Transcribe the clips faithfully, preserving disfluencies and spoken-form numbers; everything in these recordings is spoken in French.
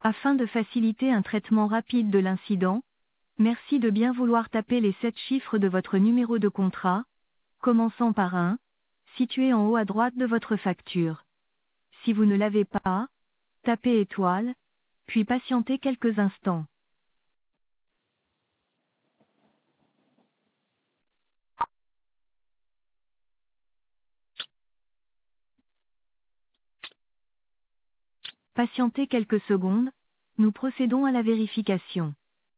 Afin de faciliter un traitement rapide de l'incident, merci de bien vouloir taper les sept chiffres de votre numéro de contrat, commençant par un, situé en haut à droite de votre facture. Si vous ne l'avez pas, tapez étoile, puis patientez quelques instants. Patientez quelques secondes, nous procédons à la vérification.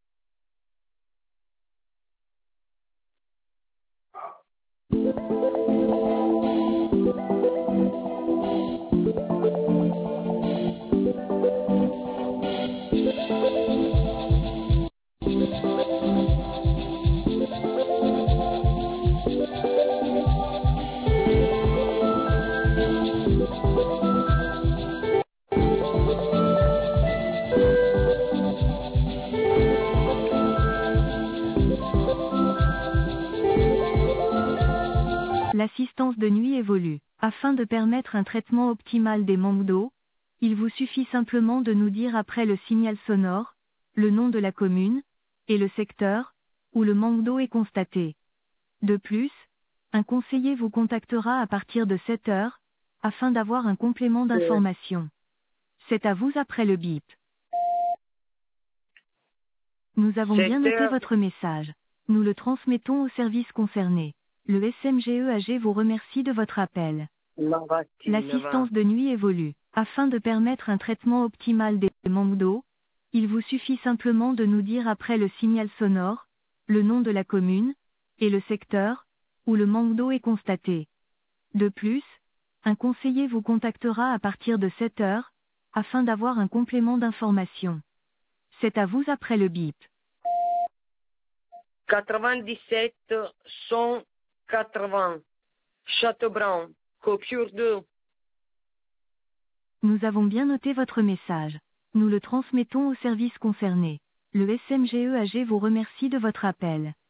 L'assistance de nuit évolue. Afin de permettre un traitement optimal des manques d'eau, il vous suffit simplement de nous dire après le signal sonore, le nom de la commune, et le secteur, où le manque d'eau est constaté. De plus, un conseiller vous contactera à partir de sept heures, afin d'avoir un complément d'information. C'est à vous après le bip. Nous avons bien noté C'était votre message. Nous le transmettons au service concerné. Le S M G E A G vous remercie de votre appel. una mattina, L'assistance de nuit évolue. Afin de permettre un traitement optimal des manques d'eau, il vous suffit simplement de nous dire après le signal sonore, le nom de la commune, et le secteur, où le manque d'eau est constaté. De plus, un conseiller vous contactera à partir de sept heures, afin d'avoir un complément d'information. C'est à vous après le bip. quatre-vingt-dix-sept cent quatre-vingts Chateaubriand, coupure d'eau. Nous avons bien noté votre message. Nous le transmettons au service concerné. Le S M G E A G vous remercie de votre appel.